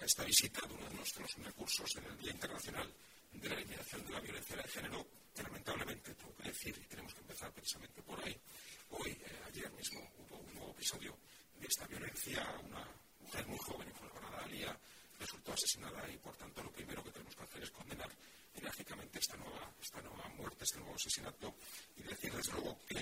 esta visita de uno de nuestros recursos en el Día Internacional de la Eliminación de la Violencia de Género, que lamentablemente tengo que decir, y tenemos que empezar precisamente por ahí. Ayer mismo hubo un nuevo episodio de esta violencia. Una mujer muy joven, fue Granada Alía, resultó asesinada, y por tanto lo primero que tenemos que hacer es condenar enérgicamente esta nueva muerte, este nuevo asesinato, y decir desde luego que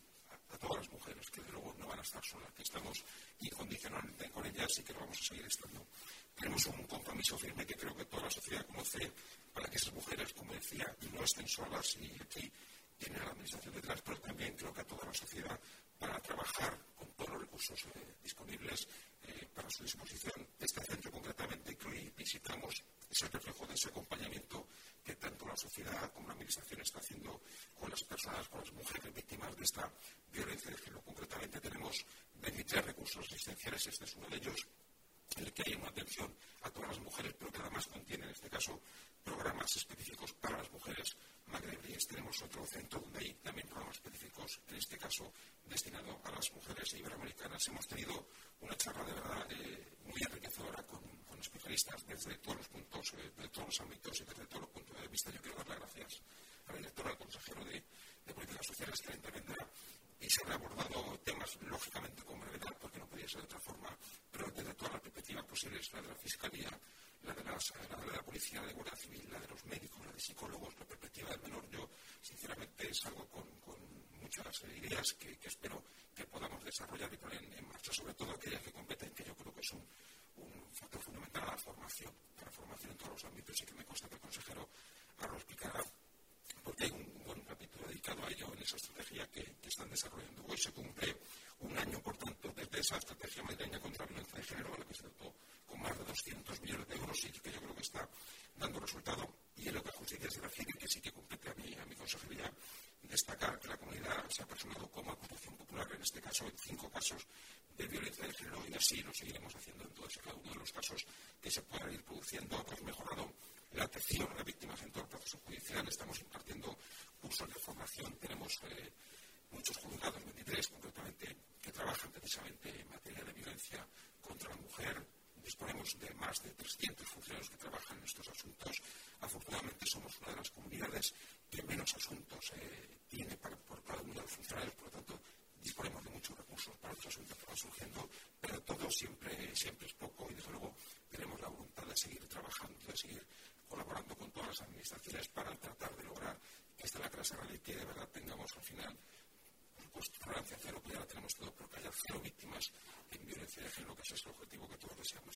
a todas las mujeres que desde luego no van a estar solas, que estamos incondicionalmente con ellas y que lo vamos a seguir estando. Tenemos un compromiso firme que creo que toda la sociedad conoce para que esas mujeres, como decía, no estén solas, y aquí tienen a la administración detrás, pero también creo que a toda la sociedad para trabajar con todos los recursos disponibles para su disposición. Este centro concretamente que hoy visitamos es el reflejo de ese acompañamiento que tanto la sociedad como la administración está haciendo con las personas, con las mujeres víctimas de esta violencia de género. Concretamente tenemos 23 recursos asistenciales, este es uno de ellos, en el que hay una atención a todas las mujeres, pero que además contiene en este caso programas específicos para las mujeres magrebíes. Tenemos otro centro donde hay también programas específicos, en este caso destinado a las mujeres iberoamericanas. Hemos tenido una charla de verdad muy enriquecedora con especialistas desde todos los puntos, de todos los ámbitos y desde todos los puntos de vista. Yo quiero dar las gracias a la directora, al consejero de Políticas Sociales, que intervendrá, y se han abordado temas lógicamente con brevedad, porque no podía ser de otra forma, pero desde todas las perspectivas posibles: la de la Fiscalía, la de la Policía, la de Guardia Civil, la de los médicos, la de psicólogos, la perspectiva del menor. Yo sinceramente salgo con muchas ideas que espero que podamos desarrollar y poner en marcha, sobre todo aquellas que competen, que yo creo que son un factor fundamental a la formación en todos los ámbitos, y que me consta que el consejero ahora lo explicará, porque hay un buen capítulo dedicado a ello en esa estrategia que están desarrollando. Hoy se cumple un año, por tanto, desde esa estrategia madrileña contra la violencia de género, a la que se dotó con más de 200 millones de euros, y que yo creo que está dando resultado. Y en lo que a justicia se refiere, que sí que compete a mi consejería, destacar que la comunidad se ha personado como acusación popular, en este caso en 5 casos de violencia de género, y así lo seguiremos haciendo en todos y cada uno de los casos que se puedan ir produciendo. Hemos mejorado la atención a las víctimas en todo el proceso judicial, estamos impartiendo cursos de formación, tenemos muchos juzgados, 23 concretamente, que trabajan precisamente en materia de violencia contra la mujer. Disponemos de más de 300 funcionarios que trabajan en estos asuntos. Afortunadamente somos una de las comunidades que menos asuntos tiene por cada uno de los funcionarios, por lo tanto disponemos de muchos recursos para los asuntos que van surgiendo, pero todo siempre es poco, y desde luego tenemos la voluntad de seguir trabajando, de seguir colaborando con todas las administraciones para tratar de lograr que esta lacra se realice, que de verdad tengamos al final, por supuesto, tolerancia cero, que ya la tenemos todo, pero que haya 0 víctimas en violencia de género, que ese es el objetivo que todos deseamos.